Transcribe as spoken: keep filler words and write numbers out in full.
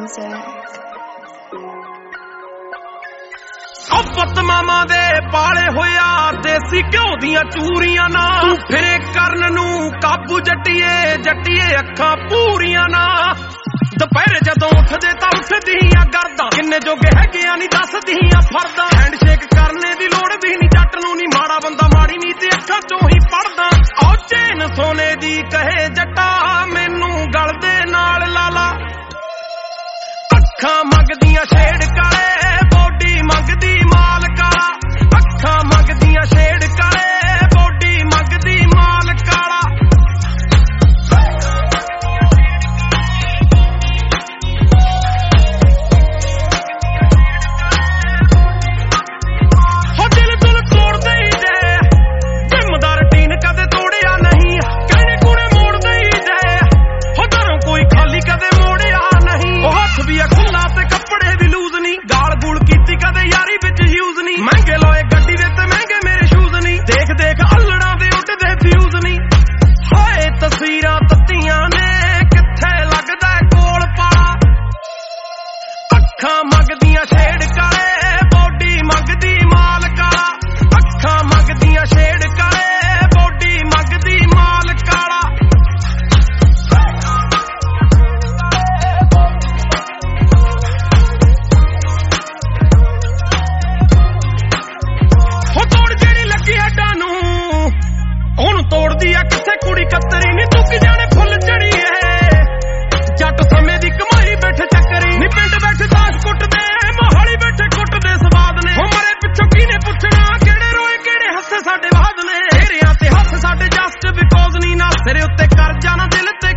ਪੁੱਤ ਮਾਮਾ ਦੇ ਪਾਲੇ ਹੋਇਆ ਦੇਸੀ ਘਿਓ ਦੀਆਂ ਚੂਰੀਆਂ ਨਾ ਤੂੰ ਫਿਰੇ ਕਰਨ ਨੂੰ ਕਾਬੂ ਜੱਟੀਏ ਜੱਟੀਏ ਅੱਖਾਂ ਪੂਰੀਆਂ ਨਾ ਦੁਪਹਿਰੇ ਜਦੋਂ ਉੱਠਦੇ ਤਾਂ ਉੱਠਦੀਆਂ ਗਰਦਾਂ ਕਿੰਨੇ ਜੋਗੇ ਹੈਗਿਆਂ ਨਹੀਂ ਦੱਸਦੀਆਂ ਫਰਦਾਂ ਹੈਂਡਸ਼ੇਕ ਕਰਨੇ ਦੀ ਲੋੜ ਵੀ ਨਹੀਂ ਜੱਟ ਨੂੰ ਨਹੀਂ ਮਾੜਾ ਬੰਦਾ ਮਾੜੀ ਨੀ ਤੇ ਅੱਖਾਂ ਚੋਂ ਹੀ ਪੜਦਾ ਉਹ ਚੈਨ ਸੋਨੇ ਦੀ ਕਹੇ ਜੱਟਾ ਮੈਨੂੰ ਗਲ ਦੇ ਨਾਲ ਲਾਲਾ ਅੱਖਾਂ ਮੰਗਦੀਆਂ ਛੇੜ ਕਾਲੇ ਬੋਡੀ ਮੰਗਦੀ ਮਾਲ ਕਾਲਾ ਅੱਖਾਂ ਮੰਗਦੀਆਂ ਛੇੜ ਕਾਲੇ ਬੋਡੀ ਮੰਗਦੀ ਮਾਲ ਕਾਲਾ ਹੋ ਦਿਲ ਦਿਲ ਤੋੜਦੇ ਹੀ ਜੇ ਜਿੰਮਦਾ ਰੁਟੀਨ ਕਦੇ ਤੋੜਿਆ ਨਹੀਂ ਕਹਿਣੇ ਕੁਣੇ ਮੋੜਦੇ ਹੀ ਜੇ ਹੋ ਦਰੋਂ ਕੋਈ ਖਾਲੀ ਕਦੇ ਮੋੜਿਆ ਨਹੀਂ ਉਹ ਹੱਥ ਵੀ ਆ ਖੁੱਲਾ ਤੇ ਕੱਪੜੇ ਵੀ ਲੂਜ਼ ਨਹੀਂ ਗਾਲ ਗੂਲ ਕੀਤੀ ਕਦੇ ਯਾਰੀ ਵਿੱਚ ਯੂਜ਼ ਨਹੀਂ ਮਹਿੰਗੇ ਲੋਏ ਗੱਡੀ ਦੇ ਤੇ ਮਹਿੰਗੇ ਮੇਰੇ ਸ਼ੂਜ਼ ਨਹੀਂ ਦੇਖ ਦੇਖ ਅਲੜਾਂ ਦੇ ਉੱਡਦੇ ਫਿਊਜ਼ ਨਹੀਂ ਹਾਏ ਤਸਵੀਰਾਂ ਤੱਤੀਆਂ ਨੇ ਕਿੱਥੇ ਲੱਗਦਾ ਕੋਲ ਪਾਲਾ ਅੱਖਾਂ ਮੰਗਦੀਆਂ ਛੇੜ ਕਾਲੇ ਬੋਡੀ ਮੰਗਦੀ ਮਾਲ ਕਾਲਾ ਅੱਖਾਂ ਮੰਗਦੀਆਂ ਛੇੜ ਕਾਲੇ ਬੋਡੀ ਮੰਗਦੀ ਮਾਲ ਕਾਲਾ ਹੋ ਤੋੜ ਜਿਹੜੀ ਲੱਗੀ ਹੱਡਾਂ ਨੂੰ ਉਹਨੂੰ ਤੋੜਦੀ ਆ ਕਿਸੇ ਕੁੜੀ ਕਤਰੀ ਨੀ ਚੁੱਕ ਜਾਣੇ ਫੁੱਲ ਚੜੀ ਏ ਜੱਟ ਸਮੇਂ ਦੀ ਕਮਾਈ ਬੈਠੇ ਚੱਕਰੀ ਨੀ ਪਿੰਡ ਬੈਠੇ ਦਾਸ ਕੁੱਟਦੇ ਮੋਹਾਲੀ ਬੈਠੇ ਕੁੱਟਦੇ ਸਵਾਦ ਨੇ ਮਰੇ ਪਿੱਛੋਂ ਕਿਹਨੇ ਪੁੱਛਣਾ ਕਿਹੜੇ ਰੋਏ ਕਿਹੜੇ ਹੱਸੇ ਸਾਡੇ ਬਾਦ ਨੇ ਤੇਰਿਆਂ ਤੇ ਹੱਥ ਸਾਡੇ ਜਸਟ ਬਿਕੋਜ਼ ਨਹੀਂ ਨਾ ਸਿਰੇ ਉੱਤੇ ਕਰ ਜਾਣਾ ਦਿਲ ਤੇ